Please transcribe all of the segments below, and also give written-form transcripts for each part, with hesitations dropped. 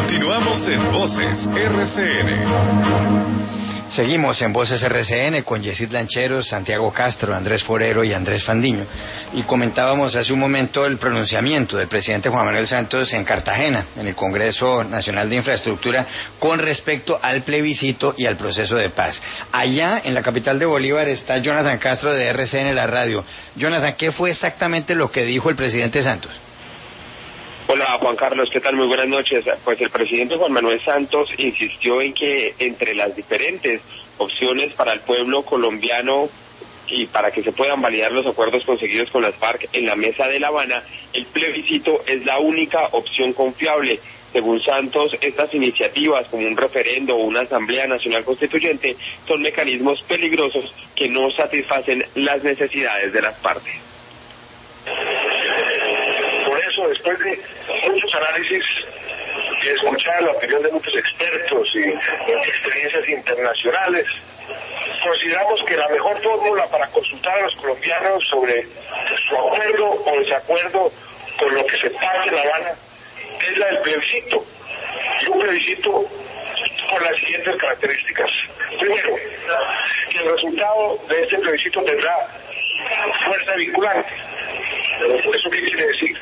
Continuamos en Voces RCN. Seguimos en Voces RCN con Yesid Lancheros, Santiago Castro, Andrés Forero y Andrés Fandiño. Y comentábamos hace un momento el pronunciamiento del presidente Juan Manuel Santos en Cartagena, en el Congreso Nacional de Infraestructura, con respecto al plebiscito y al proceso de paz. Allá, en la capital de Bolívar, está Jonathan Castro de RCN La Radio. Jonathan, ¿qué fue exactamente lo que dijo el presidente Santos? Hola Juan Carlos, ¿qué tal? Muy buenas noches. Pues el presidente Juan Manuel Santos insistió en que entre las diferentes opciones para el pueblo colombiano y para que se puedan validar los acuerdos conseguidos con las FARC en la mesa de La Habana, el plebiscito es la única opción confiable. Según Santos, estas iniciativas como un referendo o una Asamblea Nacional Constituyente son mecanismos peligrosos que no satisfacen las necesidades de las partes. Por eso, después de muchos análisis y escuchar la opinión de muchos expertos y experiencias internacionales, consideramos que la mejor fórmula para consultar a los colombianos sobre su acuerdo o desacuerdo con lo que se pacte en La Habana es la del plebiscito. Y un plebiscito con las siguientes características. Primero, que el resultado de este plebiscito tendrá fuerza vinculante. ¿Eso qué quiere decir?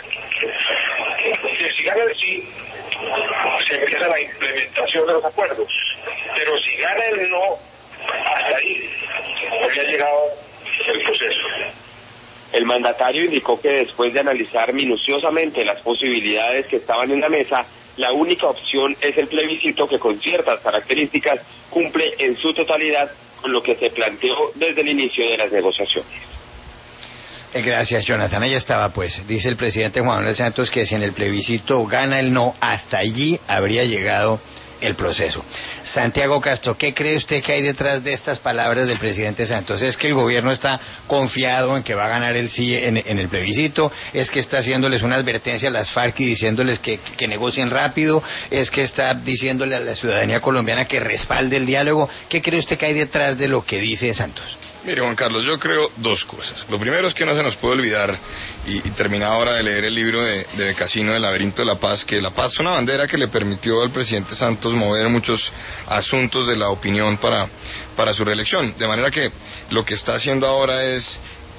Que si gana el sí, se empieza la implementación de los acuerdos. Pero si gana el no, hasta ahí habría llegado el proceso. El mandatario indicó que después de analizar minuciosamente las posibilidades que estaban en la mesa, la única opción es el plebiscito, que con ciertas característicticas cumple en su totalidad con lo que se planteó desde el inicio de las negociaciones. Gracias, Jonathan. Ahí estaba, pues. Dice el presidente Juan Manuel Santos que si en el plebiscito gana el no, hasta allí habría llegado el proceso. Santiago Castro, ¿qué cree usted que hay detrás de estas palabras del presidente Santos? ¿Es que el gobierno está confiado en que va a ganar el sí en el plebiscito? ¿Es que está haciéndoles una advertencia a las FARC y diciéndoles que negocien rápido? ¿Es que está diciéndole a la ciudadanía colombiana que respalde el diálogo? ¿Qué cree usted que hay detrás de lo que dice Santos? Mire, Juan Carlos, yo creo dos cosas. Lo primero es que no se nos puede olvidar, y terminaba ahora de leer el libro de Becasino, El laberinto de la paz, que la paz fue una bandera que le permitió al presidente Santos mover muchos asuntos de la opinión para su reelección. De manera que lo que está haciendo ahora es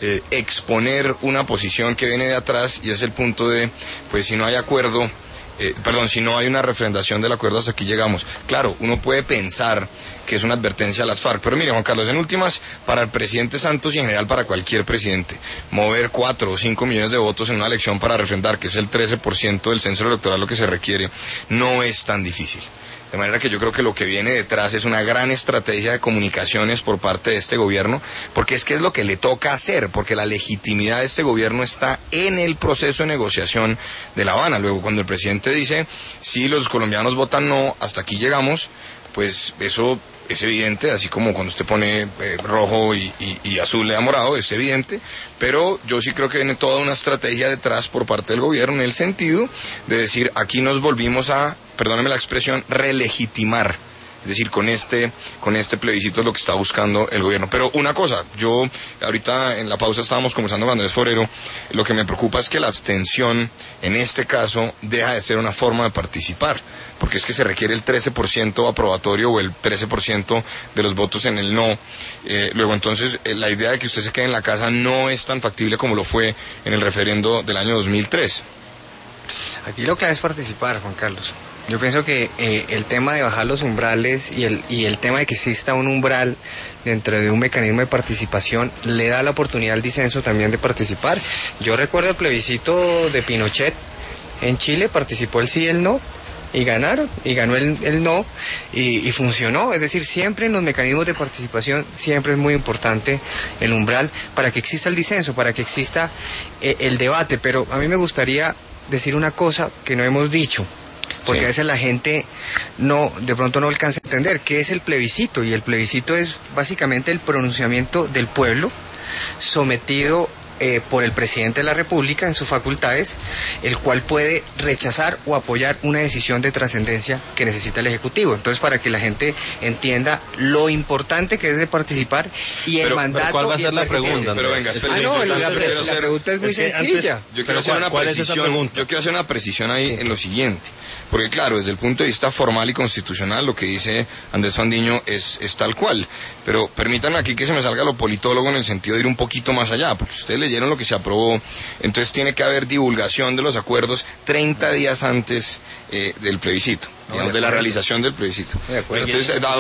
exponer una posición que viene de atrás, y es el punto de, pues si no hay acuerdo, si no hay una refrendación del acuerdo, hasta aquí llegamos. Claro, uno puede pensar que es una advertencia a las FARC, pero mire, Juan Carlos, en últimas, para el presidente Santos y en general para cualquier presidente, mover 4 o 5 millones de votos en una elección para refrendar, que es el 13% del censo electoral lo que se requiere, no es tan difícil. De manera que yo creo que lo que viene detrás es una gran estrategia de comunicaciones por parte de este gobierno, porque es que es lo que le toca hacer, porque la legitimidad de este gobierno está en el proceso de negociación de La Habana. Luego, cuando el presidente dice, sí, los colombianos votan no, hasta aquí llegamos, pues eso es evidente, así como cuando usted pone rojo y azul le da morado, es evidente, pero yo sí creo que viene toda una estrategia detrás por parte del gobierno en el sentido de decir, aquí nos volvimos a, perdóneme la expresión, relegitimar. Es decir, con este plebiscito es lo que está buscando el gobierno. Pero una cosa, yo ahorita en la pausa estábamos conversando con Andrés Forero, lo que me preocupa es que la abstención, en este caso, deja de ser una forma de participar, porque es que se requiere el 13% aprobatorio o el 13% de los votos en el no. Luego entonces, la idea de que usted se quede en la casa no es tan factible como lo fue en el referendo del año 2003. Aquí lo clave es participar, Juan Carlos. Yo pienso que el tema de bajar los umbrales y el tema de que exista un umbral dentro de un mecanismo de participación le da la oportunidad al disenso también de participar. Yo recuerdo el plebiscito de Pinochet en Chile, participó el sí y el no, y ganaron, y ganó el no, y funcionó. Es decir, siempre en los mecanismos de participación, siempre es muy importante el umbral para que exista el disenso, para que exista el debate. Pero a mí me gustaría decir una cosa que no hemos dicho, porque sí, a veces la gente de pronto no alcanza a entender qué es el plebiscito, y el plebiscito es básicamente el pronunciamiento del pueblo sometido por el presidente de la República en sus facultades, el cual puede rechazar o apoyar una decisión de trascendencia que necesita el Ejecutivo. Entonces, para que la gente entienda lo importante que es de participar y el mandato. Pero ¿cuál va a ser la pregunta? Pero venga, la pregunta es muy sencilla. Yo quiero hacer una precisión ahí en lo siguiente. Porque claro, desde el punto de vista formal y constitucional, lo que dice Andrés Fandiño es tal cual. Pero permítanme aquí que se me salga lo politólogo en el sentido de ir un poquito más allá, porque ustedes leyeron lo que se aprobó, entonces tiene que haber divulgación de los acuerdos 30 días antes del plebiscito, digamos, de la realización del plebiscito. Entonces, ¿a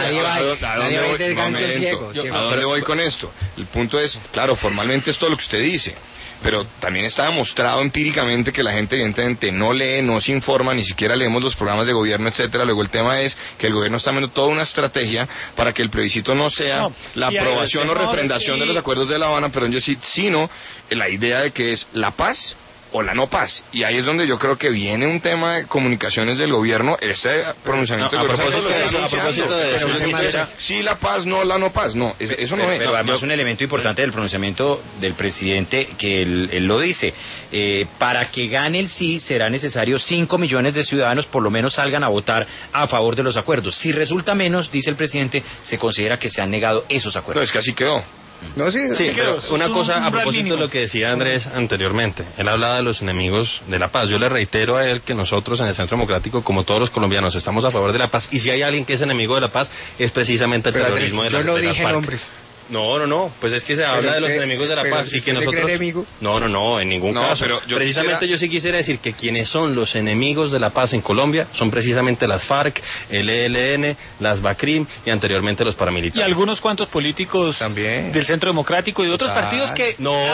dónde voy con esto? El punto es, claro, formalmente es todo lo que usted dice, pero también está demostrado empíricamente que la gente evidentemente no lee, no se informa, ni siquiera leemos los programas de gobierno, etcétera. Luego el tema es que el gobierno está viendo toda una estrategia para que el plebiscito no sea la aprobación o refrendación de los acuerdos de La Habana, sino la idea de que es la paz o la no paz. Y ahí es donde yo creo que viene un tema de comunicaciones del gobierno, ese pronunciamiento del gobierno. A propósito de eso, sí la paz, no la no paz, no, eso no es. Pero además un elemento importante del pronunciamiento del presidente, que él lo dice, para que gane el sí será necesario 5 millones de ciudadanos por lo menos salgan a votar a favor de los acuerdos. Si resulta menos, dice el presidente, se considera que se han negado esos acuerdos. No, es que así quedó. No, sí, pero una cosa a propósito de lo que decía Andrés anteriormente. Él hablaba de los enemigos de la paz. Yo le reitero a él que nosotros en el Centro Democrático, como todos los colombianos, estamos a favor de la paz. Y si hay alguien que es enemigo de la paz, es precisamente el terrorismo de las FARC. Yo no dije nombres. No, pues es que se habla de los enemigos de la paz y que nosotros... No, en ningún caso. Pero yo sí quisiera decir que quienes son los enemigos de la paz en Colombia son precisamente las FARC, el ELN, las BACRIM y anteriormente los paramilitares. Y algunos cuantos políticos también del Centro Democrático y de otros partidos que...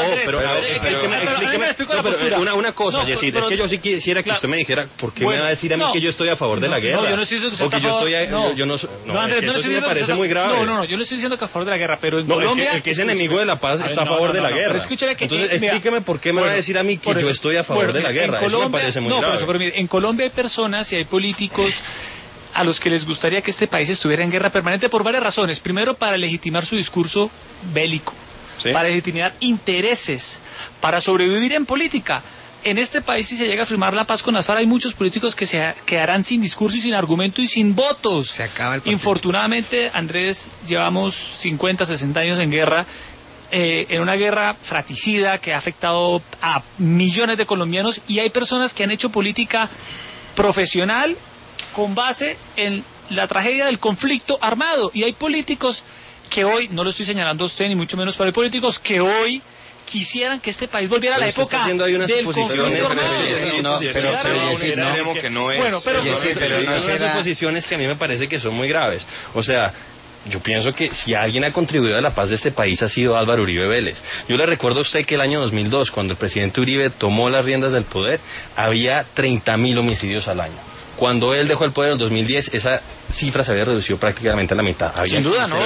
Una cosa, Yesid, es que yo sí quisiera que usted me dijera por qué me va a decir a mí que yo estoy a favor de la guerra. No, yo no estoy diciendo que usted está a favor... Andrés, eso sí me parece muy grave. No, yo no estoy diciendo que a favor de la guerra, pero Colombia, el que es enemigo de la paz está a favor de la guerra. Entonces, explíqueme por qué me va a decir a mí que yo estoy a favor de la guerra. Eso me parece muy grave. Pero mire, en Colombia hay personas y hay políticos a los que les gustaría que este país estuviera en guerra permanente por varias razones. Primero, para legitimar su discurso bélico, para legitimar intereses, para sobrevivir en política. En este país, si se llega a firmar la paz con las FARC, hay muchos políticos que se quedarán sin discurso y sin argumento y sin votos. Se acaba el partido. Infortunadamente, Andrés, llevamos 50, 60 años en guerra, en una guerra fratricida que ha afectado a millones de colombianos, y hay personas que han hecho política profesional con base en la tragedia del conflicto armado. Y hay políticos que hoy, no lo estoy señalando a usted, ni mucho menos, pero hay políticos que hoy quisieran que este país volviera a la época del conflicto armado. Pero son suposiciones que a mí me parece que son muy graves. O sea, yo pienso que si alguien ha contribuido a la paz de este país ha sido Álvaro Uribe Vélez. Yo le recuerdo a usted que el año 2002, cuando el presidente Uribe tomó las riendas del poder, había 30.000 homicidios al año. Cuando él dejó el poder en el 2010, esa cifra se había reducido prácticamente a la mitad. Sin duda, ¿no?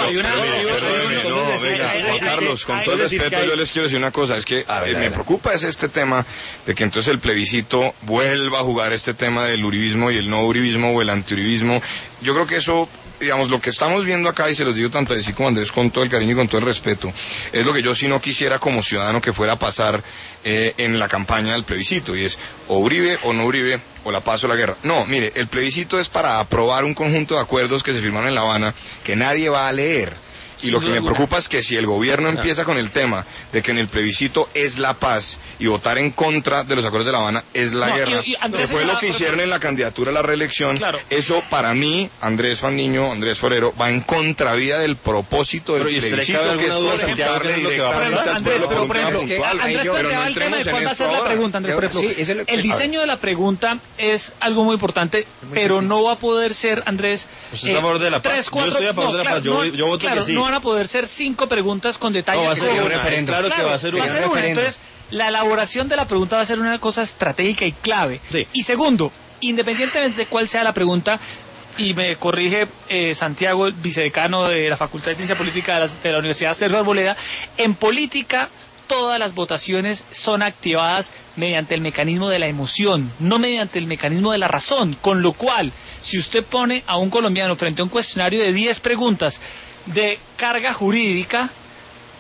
Juan Carlos, con todo el respeto, yo les quiero decir una cosa, es que me preocupa este tema de que entonces el plebiscito vuelva a jugar este tema del uribismo y el no uribismo o el antiuribismo. Yo creo que eso, digamos, lo que estamos viendo acá, y se los digo tanto a decir como a Andrés con todo el cariño y con todo el respeto, es lo que yo sí no quisiera como ciudadano que fuera a pasar en la campaña del plebiscito, y es o Uribe o no Uribe, o la paz o la guerra. No, mire, el plebiscito es para aprobar un conjunto de acuerdos que se firmaron en La Habana que nadie va a leer. Y lo que me preocupa es que si el gobierno empieza con el tema de que en el plebiscito es la paz y votar en contra de los acuerdos de La Habana es la guerra, que fue lo que hicieron en la candidatura a la reelección, eso para mí, Andrés Fandiño, Andrés Forero, va en contravía del propósito del plebiscito, que es consultarle directamente al pueblo por un tema puntual. Pero no entremos en esto ahora. El diseño de la pregunta es algo muy importante, pero no va a poder ser, Andrés, ¿usted está a favor de la paz? Yo estoy a favor de la paz, yo voto que sí. No van a poder ser 5 preguntas con detalles. No, va a ser un referendo. Claro que va a ser un referendo. Entonces, la elaboración de la pregunta va a ser una cosa estratégica y clave. Sí. Y segundo, independientemente de cuál sea la pregunta, y me corrige Santiago, el vicedecano de la Facultad de Ciencia Política de la Universidad Sergio Arboleda, en política todas las votaciones son activadas mediante el mecanismo de la emoción, no mediante el mecanismo de la razón, con lo cual, si usted pone a un colombiano frente a un cuestionario de 10 preguntas de carga jurídica,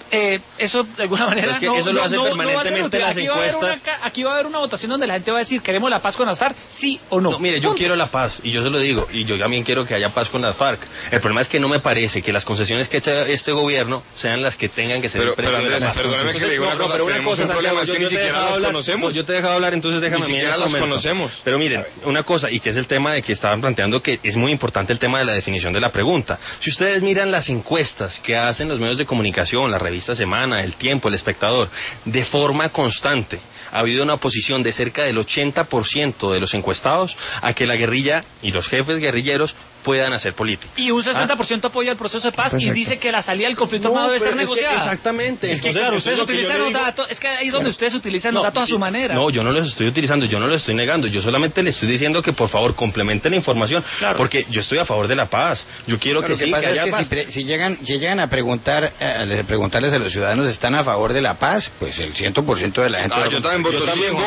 eso de alguna manera es que eso lo hace permanentemente las encuestas. Aquí va a haber una votación donde la gente va a decir, ¿queremos la paz con las FARC? Sí o no. Mire, yo quiero la paz, y yo se lo digo, y yo también quiero que haya paz con las FARC. El problema es que no me parece que las concesiones que echa este gobierno sean las que tengan que ser el precio de la paz. Perdóname que le diga una cosa, pero una tenemos cosa, un problema, Santiago, es que ni siquiera los conocemos. Yo te he dejado hablar, entonces déjame ni siquiera los conocemos. Pero miren, una cosa, y que es el tema de que estaban planteando, que es muy importante el tema de la definición de la pregunta. Si ustedes miran las encuestas que hacen los medios de comunicación, la revista Semana, El Tiempo, El Espectador, de forma constante, ha habido una oposición de cerca del 80% de los encuestados a que la guerrilla y los jefes guerrilleros puedan hacer política. Y un 60% apoya el proceso de paz. Perfecto. Y dice que la salida del conflicto armado debe ser negociada. Exactamente. Es que claro, ustedes utilizan los datos, es que ahí es donde ustedes utilizan los datos a su manera. No, yo no los estoy utilizando, yo no los estoy negando, yo solamente le estoy diciendo que por favor complementen la información, porque yo estoy a favor de la paz. Yo quiero que sí, que haya paz. Si llegan a preguntarles a los ciudadanos, ¿están a favor de la paz? Pues el 100% de la gente. Yo también voto.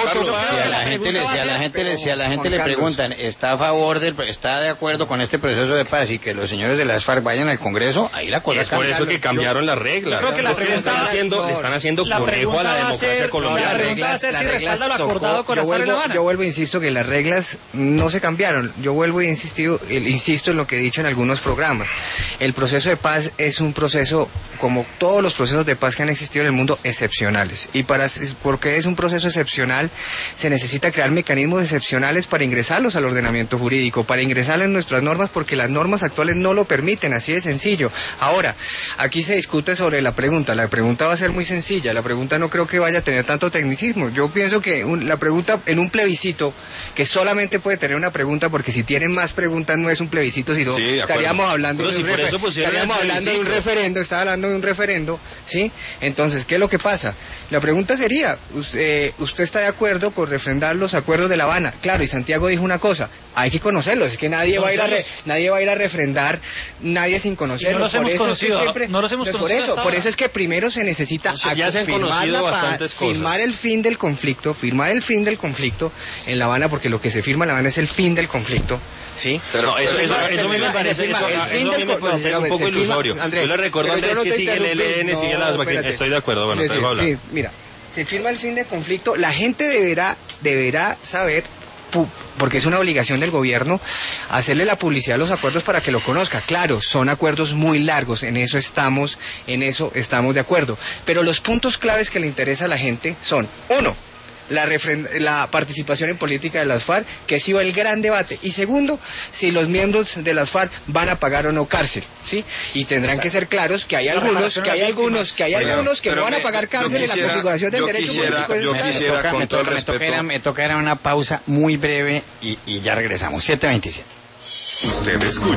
Si a la gente le preguntan, ¿está a favor está de acuerdo con este proceso de paz y que los señores de las FARC vayan al Congreso? Ahí la cosa cambia. Es por eso que cambiaron las reglas. Creo que le están haciendo conejo a la democracia colombiana. La pregunta va a ser si respalda lo acordado con las FARC en La Habana. Yo vuelvo e insisto que las reglas no se cambiaron. Yo vuelvo e insisto en lo que he dicho en algunos programas. El proceso de paz es un proceso, como todos los procesos de paz que han existido en el mundo, excepcionales. Y porque es un proceso excepcional, se necesita crear mecanismos excepcionales para ingresarlos al ordenamiento jurídico, para ingresar en nuestras normas, porque las normas actuales no lo permiten, así de sencillo. Ahora, aquí se discute sobre la pregunta va a ser muy sencilla, la pregunta no creo que vaya a tener tanto tecnicismo. Yo pienso que la pregunta en un plebiscito, que solamente puede tener una pregunta, porque si tienen más preguntas no es un plebiscito, sino estaríamos hablando de un referendo, ¿sí? Entonces, ¿qué es lo que pasa? La pregunta sería, ¿usted está de acuerdo con refrendar los acuerdos de La Habana? Claro, y Santiago dijo una cosa, hay que conocerlos, es que nadie va a ir a refrendar, nadie sin conocerlos. No los hemos conocido. Por eso es que primero se necesita firmar el fin del conflicto en La Habana, porque lo que se firma en La Habana es el fin del conflicto, ¿sí? Pero eso me parece un poco ilusorio. Yo le recuerdo a Andrés que sigue el ELN, sigue las vacunas. Estoy de acuerdo, bueno, te dejo hablar. Sí, mira, se firma el fin del conflicto, la gente deberá saber, porque es una obligación del gobierno, hacerle la publicidad a los acuerdos para que lo conozca. Claro, son acuerdos muy largos, en eso estamos de acuerdo. Pero los puntos claves que le interesa a la gente son, uno, la participación en política de las FARC, que ha sido el gran debate, y segundo, si los miembros de las FARC van a pagar o no cárcel, ¿sí? Y tendrán que ser claros que hay algunos que no van a pagar cárcel en la configuración del derecho político. Me toca una pausa muy breve y ya regresamos. 7:27. Usted escucha